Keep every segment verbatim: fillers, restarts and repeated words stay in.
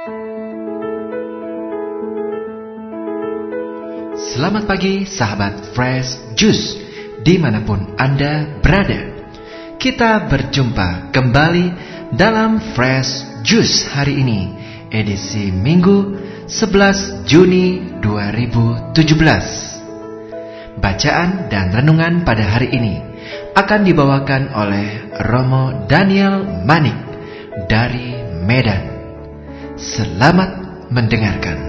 Selamat pagi sahabat Fresh Juice, dimanapun Anda berada. Kita berjumpa kembali dalam Fresh Juice hari ini, edisi Minggu sebelas Juni dua ribu tujuh belas. Bacaan dan renungan pada hari ini akan dibawakan oleh Romo Daniel Manik dari Medan. Selamat mendengarkan.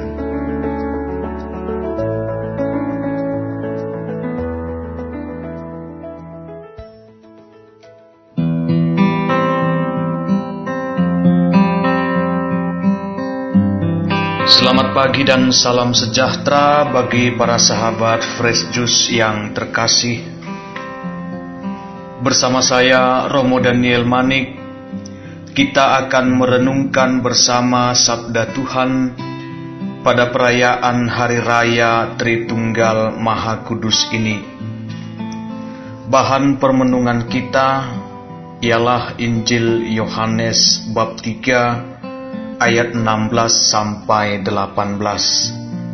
Selamat pagi dan salam sejahtera bagi para sahabat Fresh Juice yang terkasih. Bersama saya Romo Daniel Manik, kita akan merenungkan bersama sabda Tuhan pada perayaan Hari Raya Tritunggal Maha Kudus ini. Bahan permenungan kita ialah Injil Yohanes bab tiga ayat enam belas sampai delapan belas.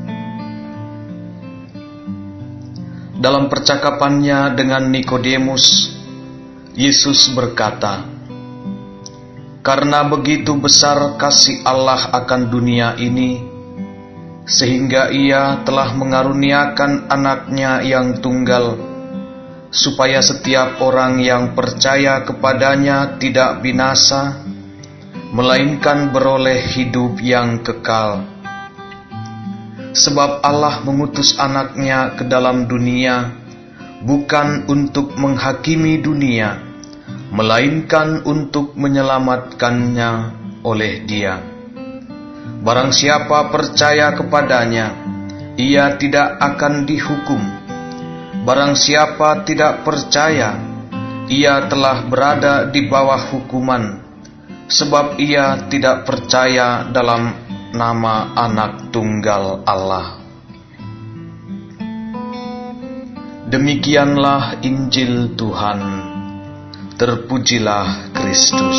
Dalam percakapannya dengan Nikodemus, Yesus berkata, "Karena begitu besar kasih Allah akan dunia ini, sehingga Ia telah mengaruniakan anaknya yang tunggal, supaya setiap orang yang percaya kepadanya tidak binasa, melainkan beroleh hidup yang kekal. Sebab Allah mengutus anaknya ke dalam dunia, bukan untuk menghakimi dunia, melainkan untuk menyelamatkannya oleh Dia. Barang siapa percaya kepadanya, ia tidak akan dihukum. Barang siapa tidak percaya, ia telah berada di bawah hukuman, sebab ia tidak percaya dalam nama Anak Tunggal Allah." Demikianlah Injil Tuhan. Terpujilah Kristus.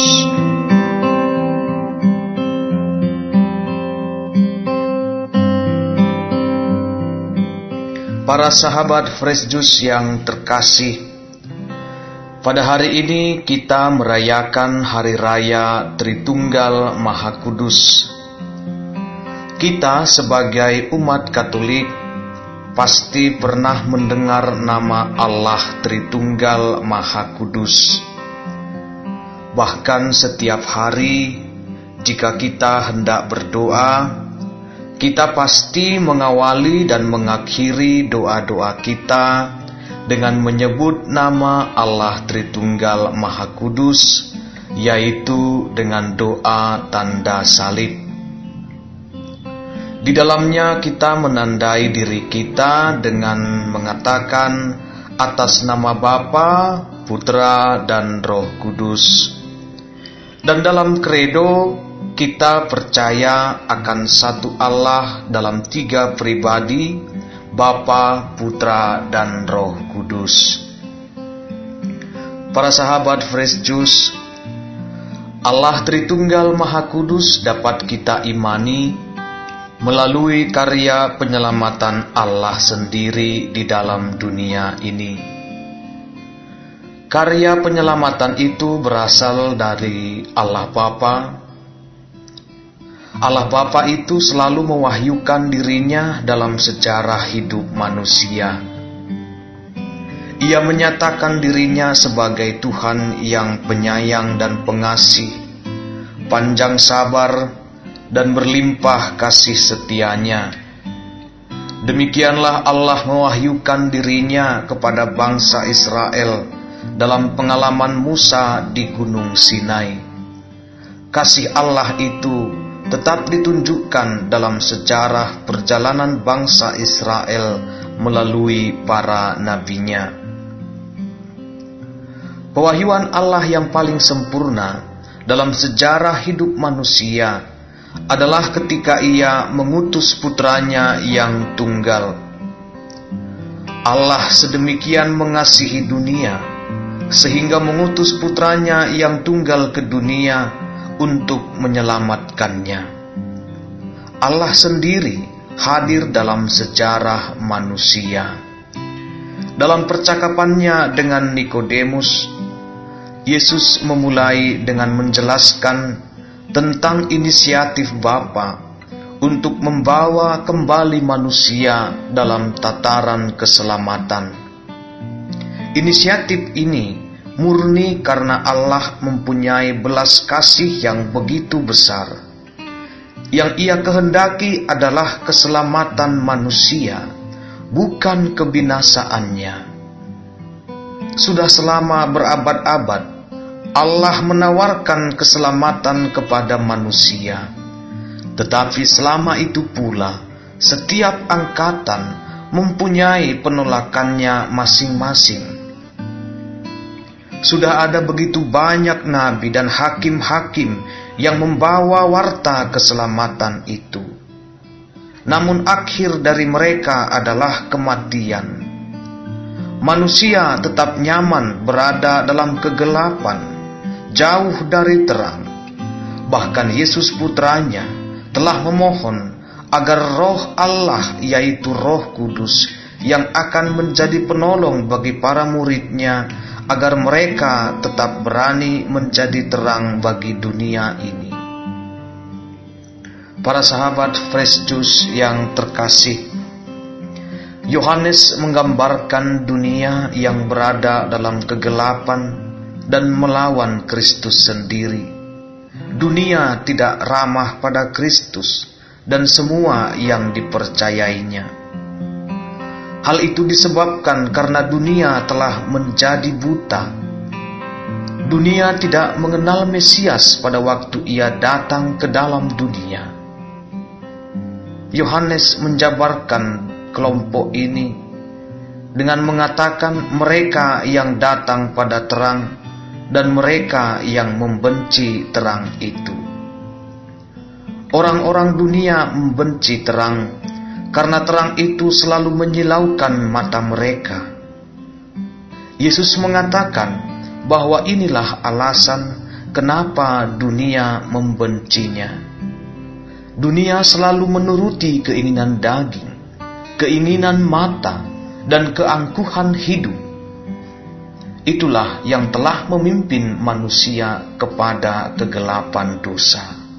Para sahabat Fresh Juice yang terkasih, pada hari ini kita merayakan Hari Raya Tritunggal Maha Kudus. Kita sebagai umat Katolik pasti pernah mendengar nama Allah Tritunggal Maha Kudus. Bahkan setiap hari jika kita hendak berdoa, kita pasti mengawali dan mengakhiri doa-doa kita dengan menyebut nama Allah Tritunggal Maha Kudus, yaitu dengan doa tanda salib. Di dalamnya kita menandai diri kita dengan mengatakan atas nama Bapa, Putra, dan Roh Kudus. Dan dalam kredo kita percaya akan satu Allah dalam tiga pribadi, Bapa, Putra, dan Roh Kudus. Para sahabat Fresh Juice, Allah Tritunggal Maha Kudus dapat kita imani melalui karya penyelamatan Allah sendiri di dalam dunia ini. Karya penyelamatan itu berasal dari Allah Bapa. Allah Bapa itu selalu mewahyukan dirinya dalam sejarah hidup manusia. Ia menyatakan dirinya sebagai Tuhan yang penyayang dan pengasih, panjang sabar, dan berlimpah kasih setianya. Demikianlah Allah mewahyukan dirinya kepada bangsa Israel dalam pengalaman Musa di Gunung Sinai. Kasih Allah itu tetap ditunjukkan dalam sejarah perjalanan bangsa Israel melalui para nabinya. Pewahyuan Allah yang paling sempurna dalam sejarah hidup manusia adalah ketika Ia mengutus putranya yang tunggal. Allah sedemikian mengasihi dunia sehingga mengutus putranya yang tunggal ke dunia untuk menyelamatkannya. Allah sendiri hadir dalam sejarah manusia. Dalam percakapannya dengan Nikodemus, Yesus memulai dengan menjelaskan tentang inisiatif Bapa untuk membawa kembali manusia dalam tataran keselamatan. Inisiatif ini murni karena Allah mempunyai belas kasih yang begitu besar. Yang Ia kehendaki adalah keselamatan manusia, bukan kebinasaannya. Sudah selama berabad-abad, Allah menawarkan keselamatan kepada manusia. Tetapi selama itu pula, setiap angkatan mempunyai penolakannya masing-masing. Sudah ada begitu banyak nabi dan hakim-hakim yang membawa warta keselamatan itu. Namun akhir dari mereka adalah kematian. Manusia tetap nyaman berada dalam kegelapan, jauh dari terang. Bahkan Yesus putranya telah memohon agar roh Allah, yaitu Roh Kudus, yang akan menjadi penolong bagi para muridnya, agar mereka tetap berani menjadi terang bagi dunia ini. Para sahabat Fresh Juice yang terkasih, Yohanes menggambarkan dunia yang berada dalam kegelapan dan melawan Kristus sendiri. Dunia tidak ramah pada Kristus dan semua yang dipercayainya. Hal itu disebabkan karena dunia telah menjadi buta. Dunia tidak mengenal Mesias pada waktu Ia datang ke dalam dunia. Yohanes menjabarkan kelompok ini dengan mengatakan mereka yang datang pada terang dan mereka yang membenci terang itu. Orang-orang dunia membenci terang karena terang itu selalu menyilaukan mata mereka. Yesus mengatakan bahwa inilah alasan kenapa dunia membencinya. Dunia selalu menuruti keinginan daging, keinginan mata, dan keangkuhan hidup. Itulah yang telah memimpin manusia kepada kegelapan dosa.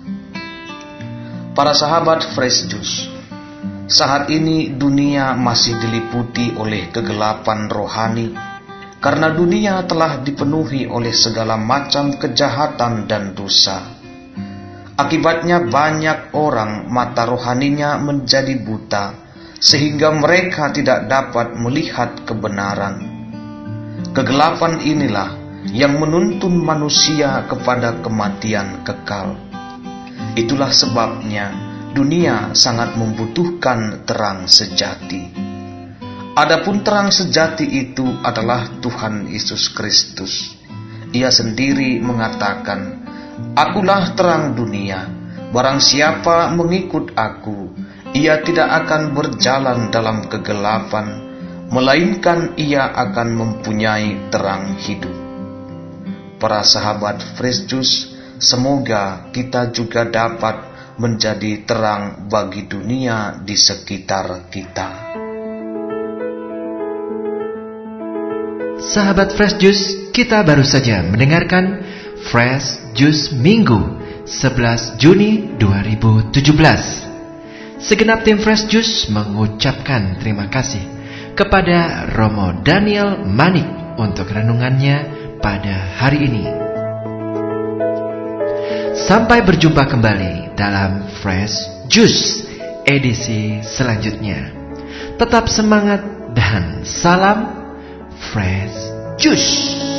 Para sahabat Fresh Juice, saat ini dunia masih diliputi oleh kegelapan rohani, karena dunia telah dipenuhi oleh segala macam kejahatan dan dosa. Akibatnya banyak orang mata rohaninya menjadi buta, sehingga mereka tidak dapat melihat kebenaran. Kegelapan inilah yang menuntun manusia kepada kematian kekal. Itulah sebabnya dunia sangat membutuhkan terang sejati. Adapun terang sejati itu adalah Tuhan Yesus Kristus. Ia sendiri mengatakan, "Akulah terang dunia, barang siapa mengikut aku, ia tidak akan berjalan dalam kegelapan, melainkan ia akan mempunyai terang hidup." Para sahabat Fresh Juice, semoga kita juga dapat menjadi terang bagi dunia di sekitar kita. Sahabat Fresh Juice, kita baru saja mendengarkan Fresh Juice Minggu sebelas Juni dua ribu tujuh belas. Segenap tim Fresh Juice mengucapkan terima kasih kepada Romo Daniel Manik untuk renungannya pada hari ini. Sampai berjumpa kembali dalam Fresh Juice edisi selanjutnya. Tetap semangat dan salam Fresh Juice.